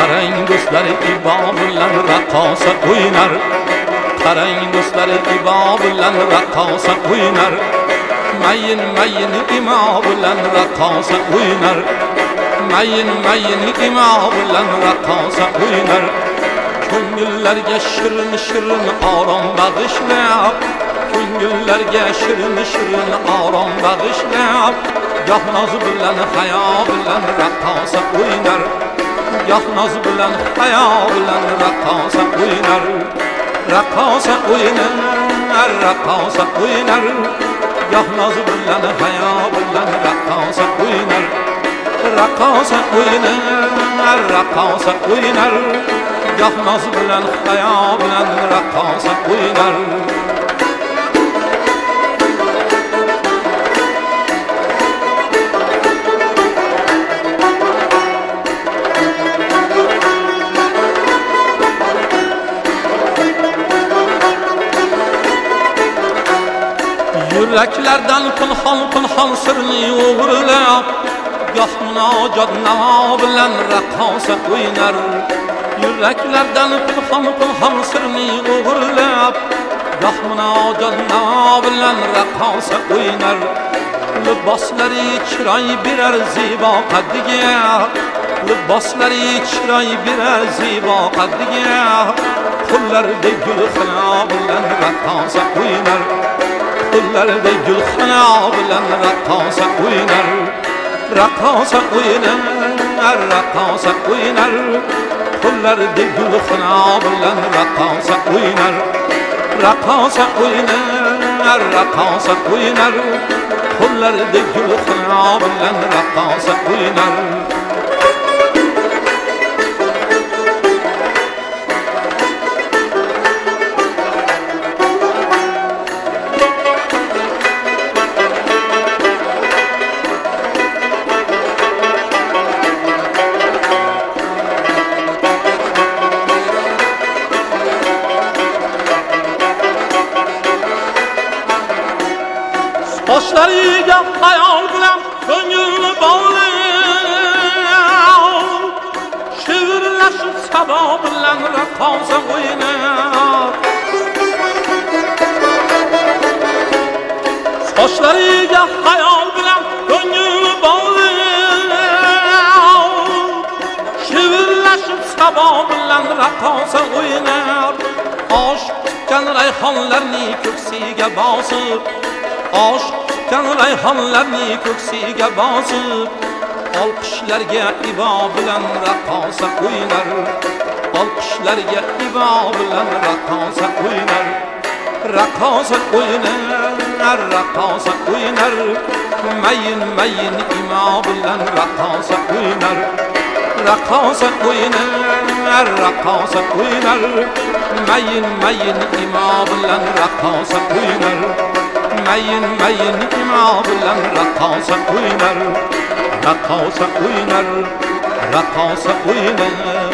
qarang do'stlar ibo bilan raqqosa o'ynar. Qarang do'stlar ibo bilan raqqosa o'ynar. Mayin mayin imo bilan raqqosa o'ynar. Mayin mayin imo bilan raqqosa o'ynar. Ko'ngillarga shirin shirin orom bag'ishlab, ko'ngillarga shirin shirin orom bag'ishlab, goh noz bilan hayo bilan raqqosa o'ynar. Goh noz bilan hayo bilan raqqosa o'ynar. Raqqosa o'ynar, raqqosa o'ynar. Goh noz bilan hayo bilan raqqosa o'ynar. Raqqosa o'ynar, raqqosa o'ynar. Goh noz bilan hayo bilan raqqosa o'ynar. Yüreklerden pınhan sırrını uğurlab, goh munojat navo bilan raqqosa o'ynar. Yüreklerden pınhan sırrını uğurlab, goh munojat navo bilan raqqosa o'ynar. Liboslari chiroy berar zibo qaddiga, liboslari chiroy berar zibo qaddiga, qo'llarida gulxano bilan raqqosa o'ynar. Qo'llarida gulxano bilan raqqosa o'ynar. Raqqosa o'ynar, raqqosa o'ynar. Qo'llarida gulxano bilan raqqosa o'ynar. Raqqosa o'ynar, raqqosa o'ynar. Qo'llarida gulxano bilan raqqosa o'ynar. Qoshlariga xayol bilan ko'ngilni bog'lab, shivirlashib sabo bilan raqqosa o'ynar. Qoshlariga xayol bilan ko'ngilni bog'lab, shivirlashib sabo bilan raqqosa o'ynar. Osh tutgan rayhonlarning ko'ksiga bosib, osh tutgan rayhonlarning ko'ksiga bosib, olqishlarga ibo bilan raqqosa o'ynar. Olqishlarga ibo bilan raqqosa o'ynar. Raqqosa o'ynar, raqqosa o'ynar. Mayin mayin imo bilan raqqosa o'ynar. Raqqosa o'ynar, raqqosa o'ynar. Mayin mayin imo bilan raqqosa o'ynar. Mayin mayin imo bilan raqqosa o'ynar. Raqqosa o'ynar, raqqosa o'ynar.